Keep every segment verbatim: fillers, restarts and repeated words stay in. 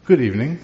Good evening.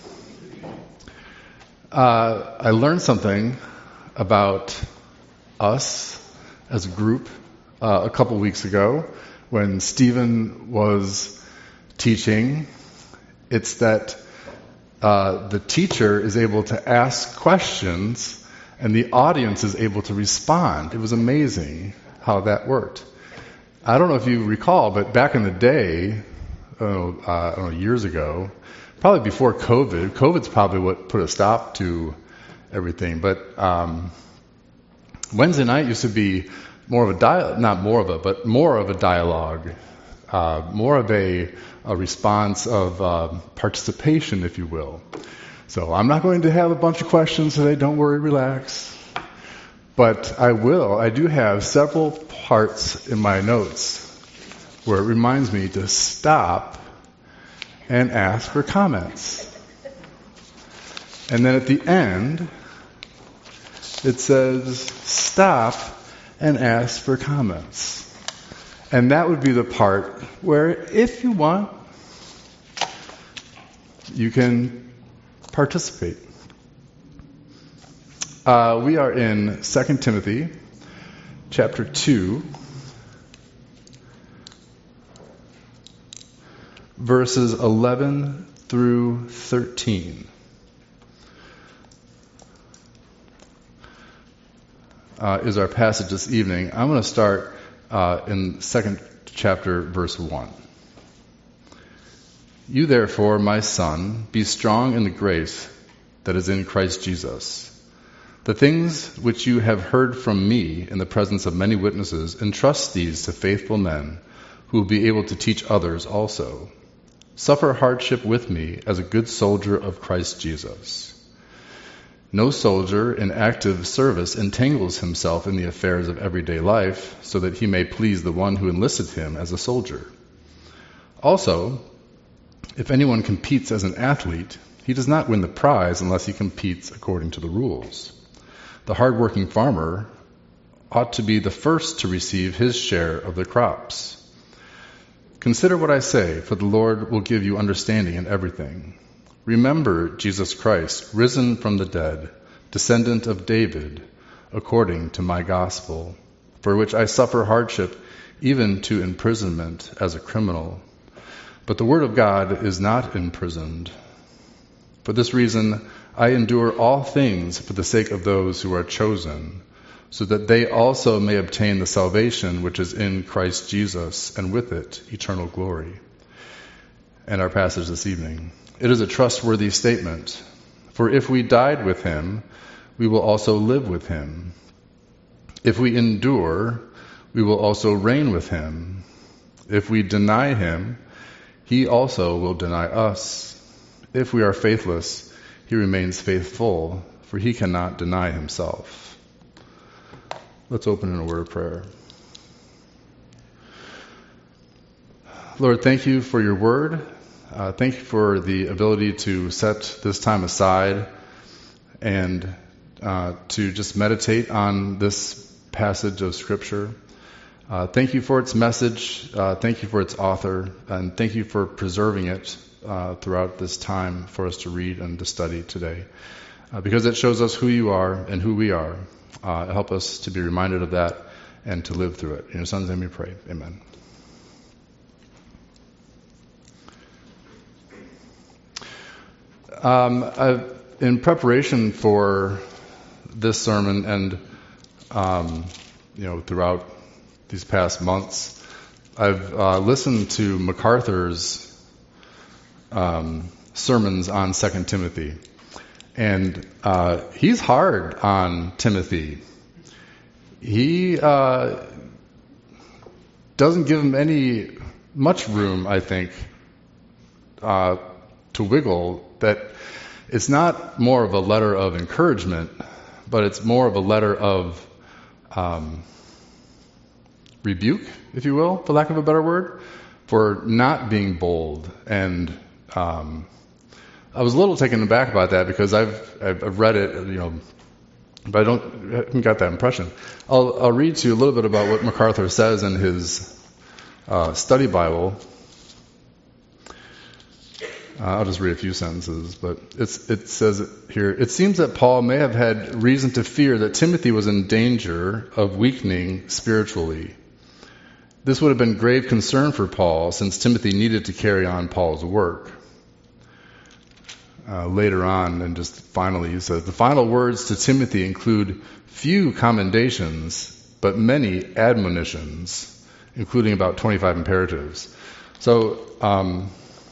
Uh, I learned something about us as a group uh, a couple weeks ago when Stephen was teaching. It's that uh, the teacher is able to ask questions and the audience is able to respond. It was amazing how that worked. I don't know if you recall, but back in the day, I don't know, uh, I don't know years ago, probably before COVID. COVID's probably what put a stop to everything. But um, Wednesday night used to be more of a dialogue, not more of a, but more of a dialogue, uh, more of a, a response of uh, participation, if you will. So I'm not going to have a bunch of questions today. Don't worry, relax. But I will. I do have several parts in my notes where it reminds me to stop and ask for comments. And then at the end, it says, stop and ask for comments. And that would be the part where, if you want, you can participate. Uh, we are in Second Timothy, chapter two, verses eleven through thirteen. Uh, is our passage this evening. I'm going to start uh, in second chapter, verse one. You therefore, my son, be strong in the grace that is in Christ Jesus. The things which you have heard from me in the presence of many witnesses, entrust these to faithful men who will be able to teach others also. Suffer hardship with me as a good soldier of Christ Jesus. No soldier in active service entangles himself in the affairs of everyday life so that he may please the one who enlisted him as a soldier. Also, if anyone competes as an athlete, he does not win the prize unless he competes according to the rules. The hard-working farmer ought to be the first to receive his share of the crops. Consider what I say, for the Lord will give you understanding in everything. Remember Jesus Christ, risen from the dead, descendant of David, according to my gospel, for which I suffer hardship, even to imprisonment as a criminal. But the word of God is not imprisoned. For this reason, I endure all things for the sake of those who are chosen, so that they also may obtain the salvation which is in Christ Jesus, and with it eternal glory. And our passage this evening. It is a trustworthy statement. For if we died with him, we will also live with him. If we endure, we will also reign with him. If we deny him, he also will deny us. If we are faithless, he remains faithful, for he cannot deny himself. Let's open in a word of prayer. Lord, thank you for your word. Uh, thank you for the ability to set this time aside and uh, to just meditate on this passage of Scripture. Uh, thank you for its message. Uh, thank you for its author. And thank you for preserving it uh, throughout this time for us to read and to study today. Uh, because it shows us who you are and who we are. Uh, help us to be reminded of that and to live through it. In your Son's name we pray. Amen. Um, I've, in preparation for this sermon and, um, you know, throughout these past months, I've uh, listened to MacArthur's um, sermons on Second Timothy. And uh, he's hard on Timothy. He uh, doesn't give him any, much room, I think, uh, to wiggle. That it's not more of a letter of encouragement, but it's more of a letter of um, rebuke, if you will, for lack of a better word, for not being bold. And um, I was a little taken aback about that because I've I've read it, you know, but I don't I haven't got that impression. I'll I'll read to you a little bit about what MacArthur says in his uh, study Bible. Uh, I'll just read a few sentences, but it's, it says here, it seems that Paul may have had reason to fear that Timothy was in danger of weakening spiritually. This would have been grave concern for Paul, since Timothy needed to carry on Paul's work. Uh, later on, and just finally, he says, the final words to Timothy include few commendations, but many admonitions, including about twenty-five imperatives. So, um,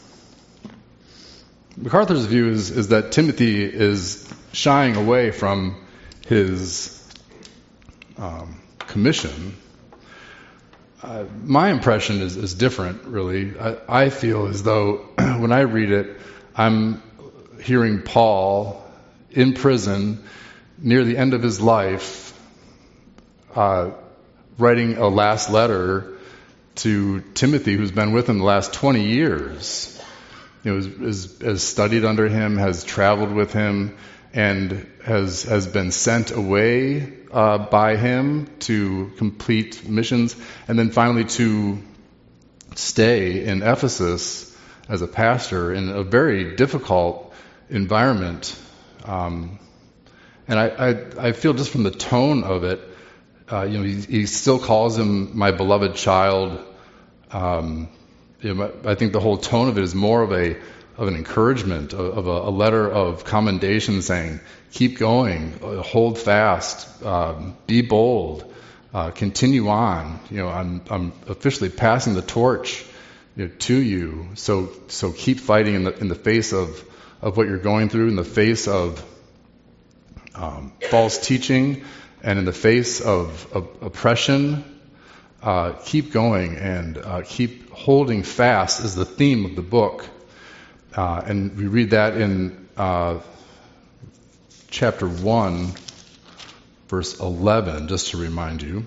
MacArthur's view is, is that Timothy is shying away from his um, commission. Uh, my impression is, is different, really. I, I feel as though when I read it, I'm hearing Paul in prison near the end of his life uh, writing a last letter to Timothy, who's been with him the last twenty years. You know, is, has studied under him, has traveled with him, and has has been sent away uh, by him to complete missions, and then finally to stay in Ephesus as a pastor in a very difficult environment. Um, and I, I, I feel just from the tone of it, uh, you know, he, he still calls him my beloved child. Um, you know, I think the whole tone of it is more of a of an encouragement, of, of a, a letter of commendation, saying, "Keep going, uh, hold fast, um, be bold, uh, continue on." You know, I'm I'm officially passing the torch, you know, to you. So so keep fighting in the in the face of. of what you're going through, in the face of um, false teaching, and in the face of, of oppression. Uh, keep going and uh, keep holding fast is the theme of the book. Uh, and we read that in uh, chapter one, verse eleven, just to remind you.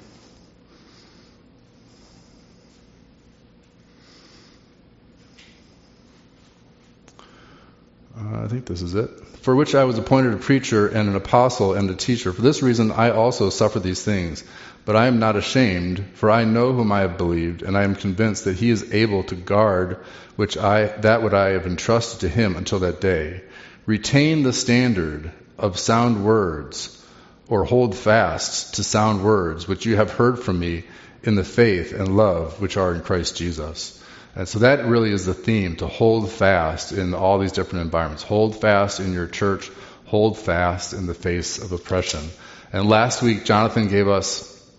Uh, I think this is it. For which I was appointed a preacher and an apostle and a teacher. For this reason I also suffer these things. But I am not ashamed, for I know whom I have believed, and I am convinced that he is able to guard which I that what I have entrusted to him until that day. Retain the standard of sound words, or hold fast to sound words, which you have heard from me in the faith and love which are in Christ Jesus. And so that really is the theme, to hold fast in all these different environments. Hold fast in your church. Hold fast in the face of oppression. And last week, Jonathan gave us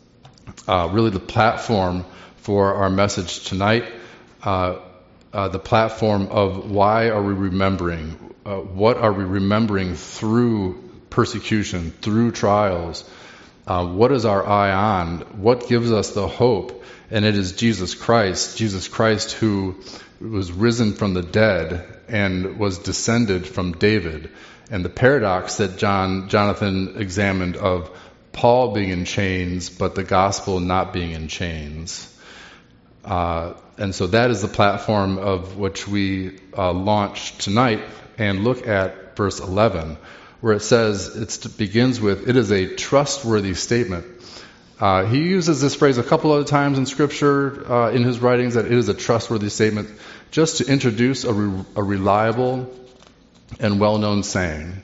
uh, really the platform for our message tonight, uh, uh, the platform of why are we remembering? Uh, what are we remembering through persecution, through trials? Uh, what is our eye on? What gives us the hope? And it is Jesus Christ, Jesus Christ who was risen from the dead and was descended from David. And the paradox that John Jonathan examined of Paul being in chains, but the gospel not being in chains. Uh, and so that is the platform of which we uh, launch tonight and look at verse eleven, where it says, it begins with, it is a trustworthy statement. Uh, he uses this phrase a couple other times in Scripture, uh, in his writings, that it is a trustworthy statement, just to introduce a, re- a reliable and well-known saying.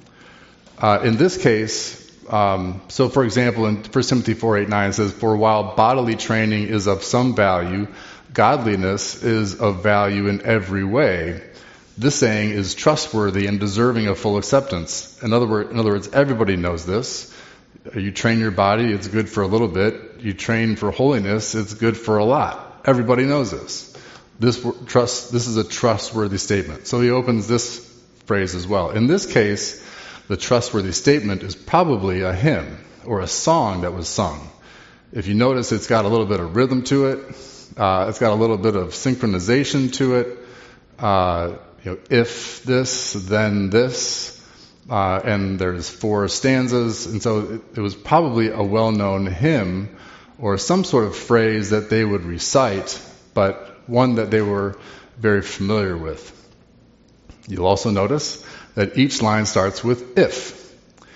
Uh, in this case, um, so for example, in First Timothy four eight nine, it says, "For while bodily training is of some value, godliness is of value in every way. This saying is trustworthy and deserving of full acceptance." In other, word, in other words, everybody knows this. You train your body, it's good for a little bit. You train for holiness, it's good for a lot. Everybody knows this. This trust. This is a trustworthy statement. So he opens this phrase as well. In this case, the trustworthy statement is probably a hymn or a song that was sung. If you notice, it's got a little bit of rhythm to it. Uh, it's got a little bit of synchronization to it. Uh, you know, if this, then this. Uh, and there's four stanzas, and so it, it was probably a well-known hymn or some sort of phrase that they would recite, but one that they were very familiar with. You'll also notice that each line starts with if.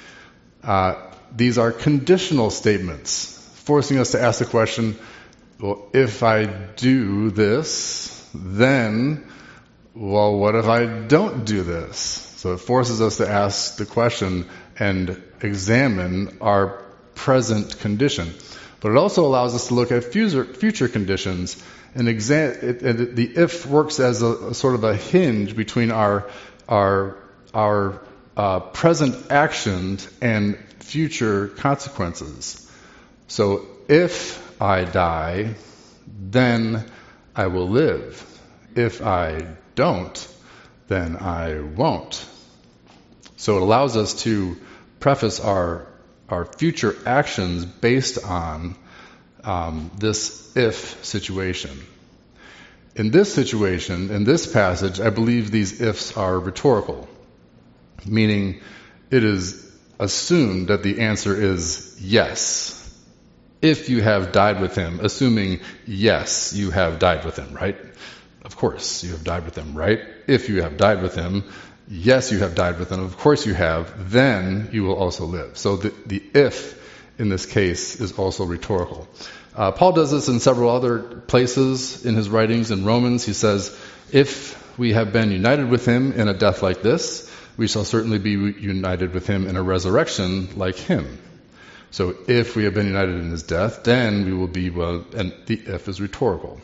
Uh, these are conditional statements, forcing us to ask the question, well, if I do this, then well, what if I don't do this? So it forces us to ask the question and examine our present condition. But it also allows us to look at future, future conditions. And exam- it, it, the if works as a, a sort of a hinge between our our our uh, present actions and future consequences. So if I die, then I will live. If I don't, then I won't. So it allows us to preface our our future actions based on um, this if situation. In this situation, in this passage, I believe these ifs are rhetorical, meaning it is assumed that the answer is yes. If you have died with him, assuming yes, you have died with him, right? Of course, you have died with him, right? If you have died with him, yes, you have died with him. Of course you have. Then you will also live. So the, the if in this case is also rhetorical. Uh, Paul does this in several other places in his writings. In Romans, he says, if we have been united with him in a death like this, we shall certainly be united with him in a resurrection like him. So if we have been united in his death, then we will be, well, and the if is rhetorical.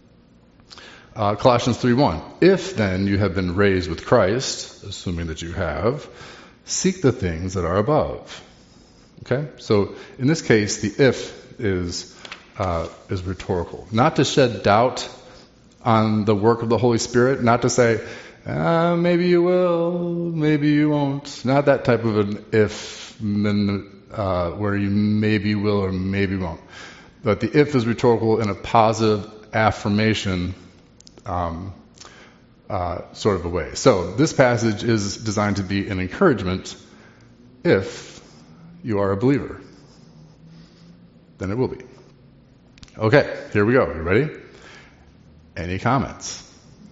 Uh, Colossians three one, if then you have been raised with Christ, assuming that you have, seek the things that are above. Okay? So in this case, the if is uh, is rhetorical. Not to shed doubt on the work of the Holy Spirit, not to say, ah, maybe you will, maybe you won't. Not that type of an if, uh, where you maybe will or maybe won't. But the if is rhetorical in a positive affirmation Um, uh, sort of a way. So this passage is designed to be an encouragement. If you are a believer, then it will be. Okay, here we go. You ready? Any comments?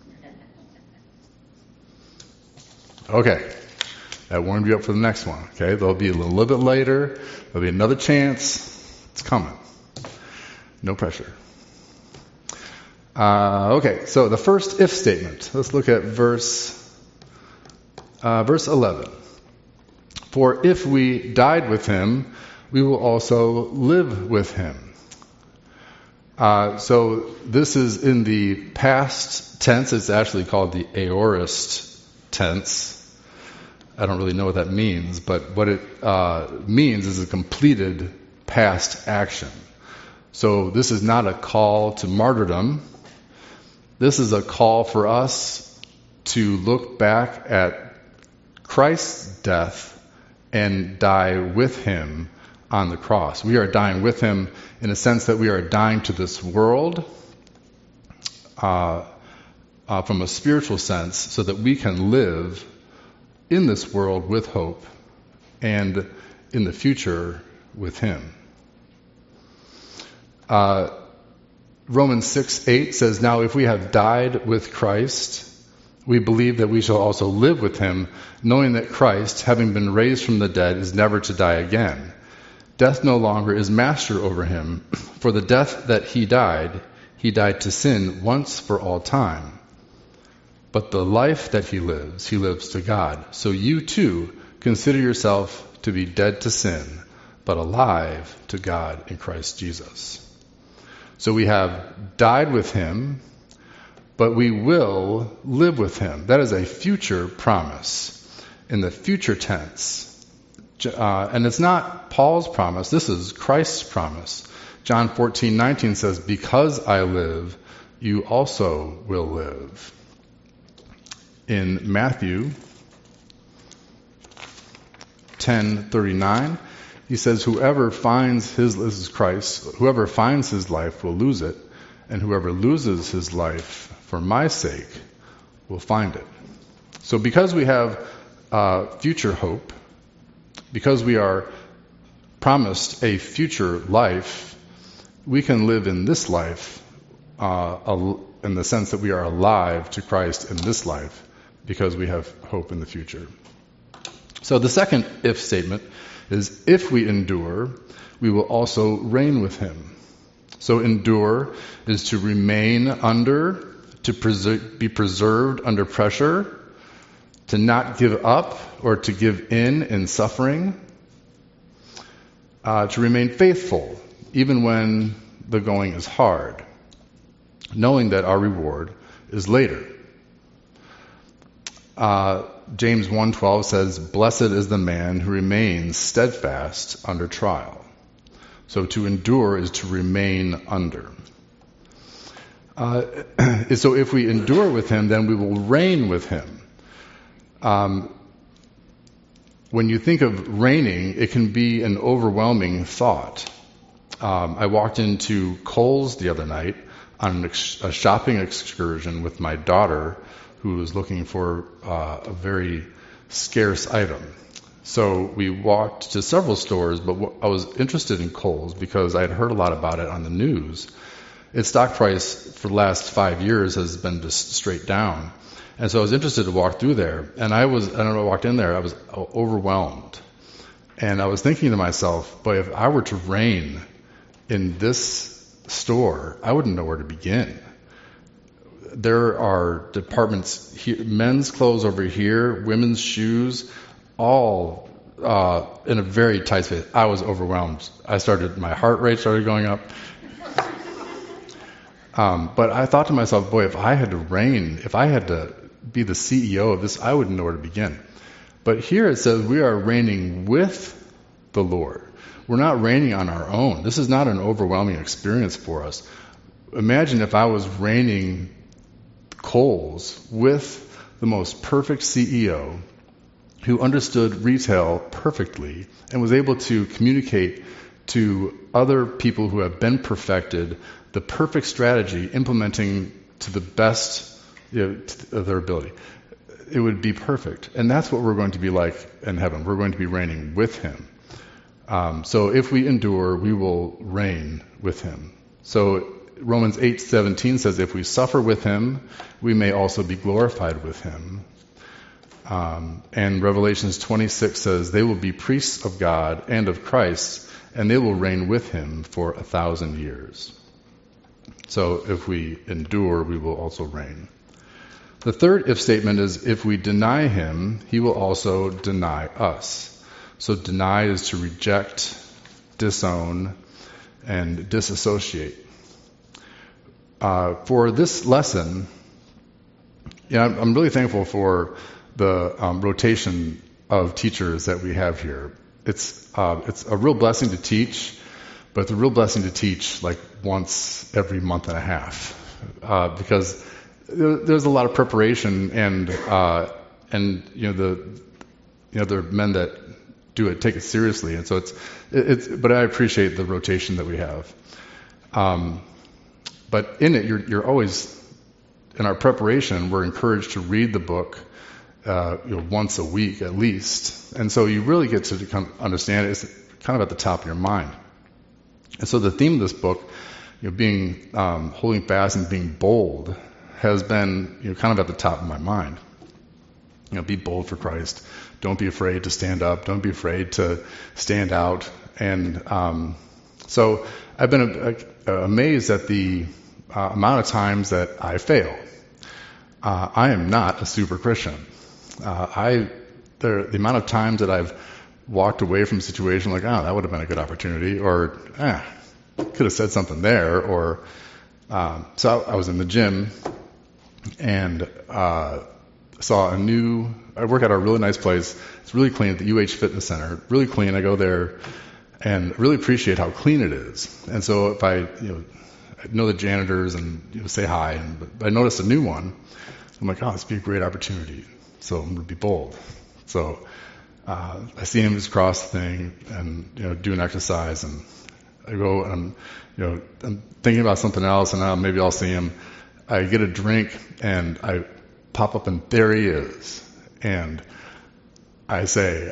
Okay, that warmed you up for the next one. Okay, there'll be a little, little bit later. There'll be another chance. It's coming. No pressure. Uh, okay, so the first if statement. Let's look at verse uh, verse eleven. For if we died with him, we will also live with him. Uh, so this is in the past tense. It's actually called the aorist tense. I don't really know what that means, but what it uh, means is a completed past action. So this is not a call to martyrdom. This is a call for us to look back at Christ's death and die with him on the cross. We are dying with him in a sense that we are dying to this world uh, uh, from a spiritual sense so that we can live in this world with hope and in the future with him. Uh, Romans six eight says, now if we have died with Christ, we believe that we shall also live with him, knowing that Christ, having been raised from the dead, is never to die again. Death no longer is master over him. For the death that he died, he died to sin once for all time. But the life that he lives, he lives to God. So you too consider yourself to be dead to sin, but alive to God in Christ Jesus. So we have died with him, but we will live with him. That is a future promise in the future tense. Uh, and it's not Paul's promise. This is Christ's promise. John fourteen nineteen says, because I live, you also will live. In Matthew ten thirty-nine, he says, whoever finds his, this is Christ, whoever finds his life will lose it, and whoever loses his life for my sake will find it. So because we have uh, future hope, because we are promised a future life, we can live in this life uh, in the sense that we are alive to Christ in this life because we have hope in the future. So the second if statement is, if we endure, we will also reign with him. So endure is to remain under, to preser- be preserved under pressure, to not give up or to give in in suffering, uh, to remain faithful even when the going is hard, knowing that our reward is later. Uh, James one twelve says, "Blessed is the man who remains steadfast under trial." So to endure is to remain under. Uh, so if we endure with him, then we will reign with him. Um, when you think of reigning, it can be an overwhelming thought. Um, I walked into Kohl's the other night on an ex- a shopping excursion with my daughter, who was looking for uh, a very scarce item. So we walked to several stores, but w- I was interested in Kohl's because I had heard a lot about it on the news. Its stock price for the last five years has been just straight down. And so I was interested to walk through there. And I was, I don't know, I walked in there, I was overwhelmed. And I was thinking to myself, boy, if I were to reign in this store, I wouldn't know where to begin. There are departments here, men's clothes over here, women's shoes, all uh, in a very tight space. I was overwhelmed. I started, my heart rate started going up. Um, but I thought to myself, boy, if I had to reign, if I had to be the C E O of this, I wouldn't know where to begin. But here it says we are reigning with the Lord. We're not reigning on our own. This is not an overwhelming experience for us. Imagine if I was reigning Kohl's with the most perfect C E O who understood retail perfectly and was able to communicate to other people who have been perfected the perfect strategy, implementing to the best, you know, of their ability. It would be perfect. And that's what we're going to be like in heaven. We're going to be reigning with him. Um, so if we endure, we will reign with him. So Romans eight seventeen says, if we suffer with him, we may also be glorified with him. Um, and Revelations twenty-six says, they will be priests of God and of Christ, and they will reign with him for a thousand years. So if we endure, we will also reign. The third if statement is, if we deny him, he will also deny us. So deny is to reject, disown, and disassociate. Uh, for this lesson, yeah, I'm, I'm really thankful for the um, rotation of teachers that we have here. It's uh, it's a real blessing to teach, but it's a real blessing to teach like once every month and a half, uh, because there, there's a lot of preparation, and uh, and you know the you know there are men that do it, take it seriously, and so it's it's. But I appreciate the rotation that we have. Um, but in it, you're you're always in our preparation. We're encouraged to read the book, uh, you know, once a week at least, and so you really get to come understand it. It's kind of at the top of your mind. And so the theme of this book, you know, being um, holding fast and being bold, has been you know kind of at the top of my mind. You know, be bold for Christ. Don't be afraid to stand up. Don't be afraid to stand out. And um, so I've been a, a, amazed at the uh, amount of times that I fail. Uh, I am not a super Christian. Uh, I there, the amount of times that I've walked away from a situation like, oh, that would have been a good opportunity, or eh, could have said something there, or um, so I, I was in the gym and uh, saw a new. I work at a really nice place. It's really clean at the U H Fitness Center. Really clean. I go there and really appreciate how clean it is. And so if I, you know, I know the janitors and you know, say hi, and but I noticed a new one. I'm like, oh, this would be a great opportunity. So I'm going to be bold. So uh, I see him just cross the thing and you know do an exercise, and I go and I'm, you know I'm thinking about something else, and uh, maybe I'll see him. I get a drink and I pop up, and there he is. And I say,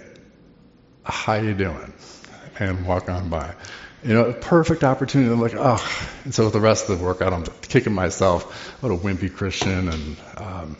how you doing? And walk on by. You know, a perfect opportunity. I'm like, oh. And so with the rest of the workout, I'm kicking myself. What a wimpy Christian. And um,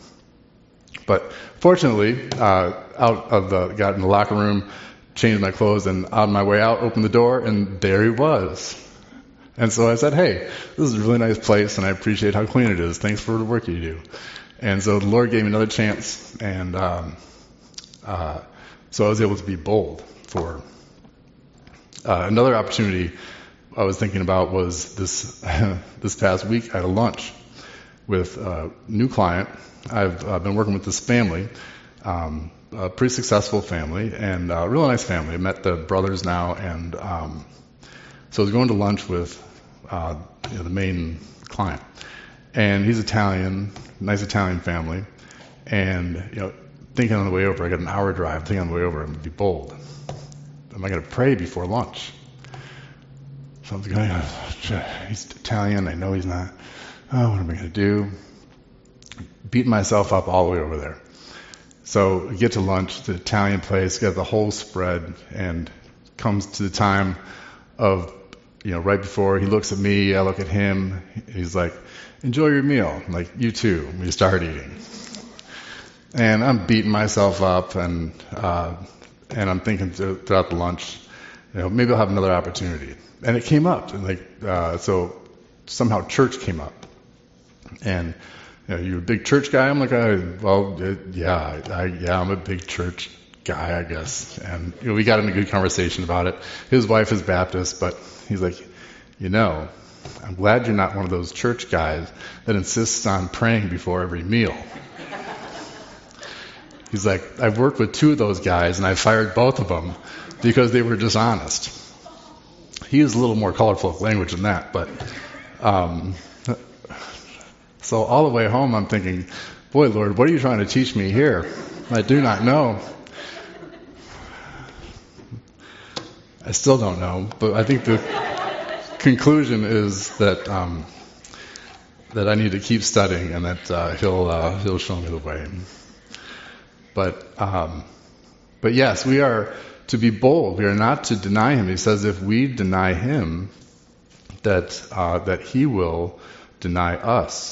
but fortunately, uh, out of the, got in the locker room, changed my clothes, and on my way out, opened the door, and there he was. And so I said, hey, this is a really nice place, and I appreciate how clean it is. Thanks for the work you do. And so the Lord gave me another chance, and um, uh, so I was able to be bold for uh, another opportunity I was thinking about was this this past week. I had a lunch with a new client. I've uh, been working with this family, um, a pretty successful family, and a really nice family. I met the brothers now, and um, so I was going to lunch with uh, you know, the main client. And he's Italian, nice Italian family. And, you know, thinking on the way over, I got an hour drive, thinking on the way over, I'm going to be bold. Am I going to pray before lunch? So I'm thinking, oh, he's Italian, I know he's not. Oh, what am I going to do? Beating myself up all the way over there. So we get to lunch, the Italian place, got the whole spread, and comes to the time of, you know, right before he looks at me, I look at him, he's like, enjoy your meal. I'm like, you too. We start eating. And I'm beating myself up, and uh, and I'm thinking th- throughout the lunch, you know, maybe I'll have another opportunity. And it came up, and like, uh, so somehow church came up. And, you know, you a big church guy? I'm like, oh, well, uh, yeah, I, yeah, I'm a big church guy, I guess. And, you know, we got in a good conversation about it. His wife is Baptist, but he's like, you know, I'm glad you're not one of those church guys that insists on praying before every meal. He's like, I've worked with two of those guys, and I fired both of them because they were dishonest. He used a little more colorful language than that, but um, so all the way home I'm thinking, boy, Lord, what are you trying to teach me here? I do not know. I still don't know, but I think the conclusion is that um, that I need to keep studying, and that uh, he'll uh, he'll show me the way. But um, but yes, we are to be bold. We are not to deny him. He says if we deny him, that uh, that he will deny us.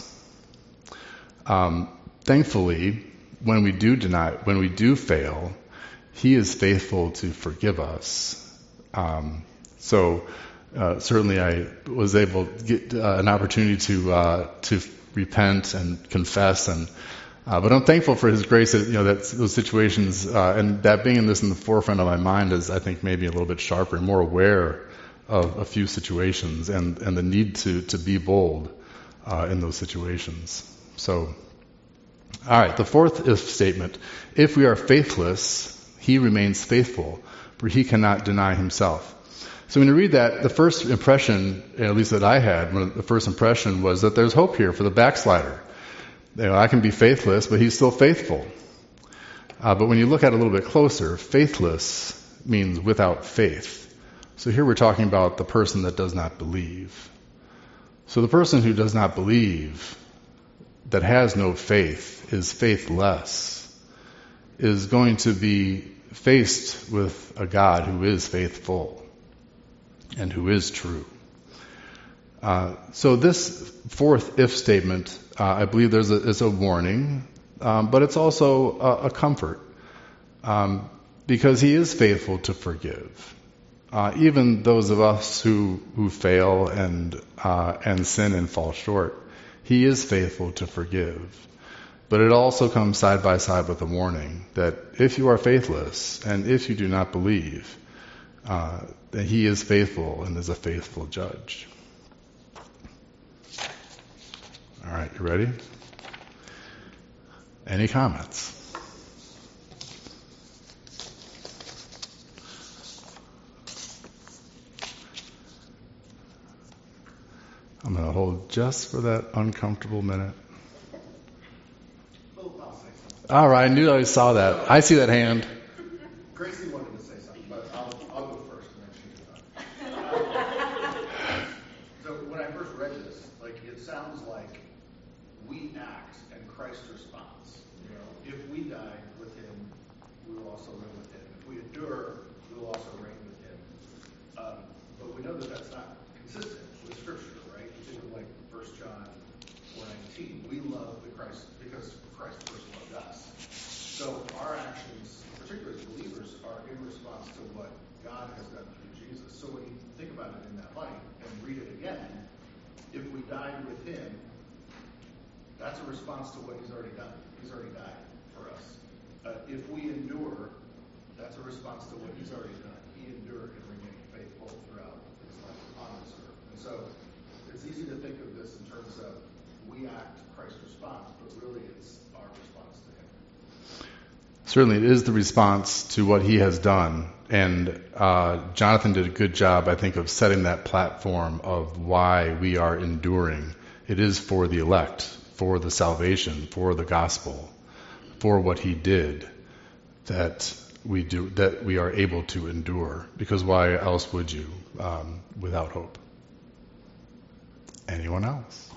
Um, thankfully, when we do deny, when we do fail, he is faithful to forgive us. Um, so. Uh, certainly I was able to get uh, an opportunity to uh, to repent and confess, and uh, but I'm thankful for his grace that, you know, that those situations uh, and that being in this in the forefront of my mind is, I think, maybe a little bit sharper and more aware of a few situations and, and the need to, to be bold uh, in those situations. So, all right, the fourth if statement: if we are faithless, he remains faithful, for he cannot deny himself. So when you read that, the first impression, at least that I had, the first impression was that there's hope here for the backslider. You know, I can be faithless, but he's still faithful. Uh, but when you look at it a little bit closer, faithless means without faith. So here we're talking about the person that does not believe. So the person who does not believe, that has no faith, is faithless, is going to be faced with a God who is faithful and who is true. Uh, so this fourth if statement, uh, I believe there's a, is a warning, um, but it's also a, a comfort, um, because he is faithful to forgive. Uh, even those of us who, who fail and uh, and sin and fall short, he is faithful to forgive. But it also comes side by side with a warning that if you are faithless and if you do not believe, uh, that he is faithful and is a faithful judge. All right, you ready? Any comments? I'm going to hold just for that uncomfortable minute. All right, I knew I saw that. I see that hand. Gracie wanted to say something, but I'll, I'll go first and then she can. So when I first read this, like, it sounds like we act and Christ responds. You know, if we die with him, we will also live with him. If we endure, we will also reign with him. Um, but we know that that's not consistent with Scripture, right? You think of like First John four nineteen. We love the Christ because Christ first loved us. So our actions, particularly as believers, are in response to what God has done through Jesus. So when you think about it in that light and read it again, united with him, that's a response to what he's already done. He's already died for us. Uh, if we endure, that's a response to what he's already done. He endured and remained faithful throughout his life on this earth. And so it's easy to think of this in terms of we act, Christ responds, but really it's our response to him. Certainly, it is the response to what he has done. And uh, Jonathan did a good job, I think, of setting that platform of why we are enduring. It is for the elect, for the salvation, for the gospel, for what he did that we do, that we are able to endure. Because why else would you, um, without hope? Anyone else?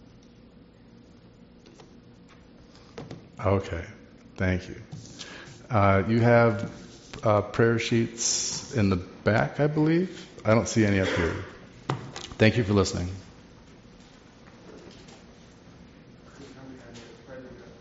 Okay, thank you. Uh, you have uh, prayer sheets in the back, I believe. I don't see any up here. Thank you for listening.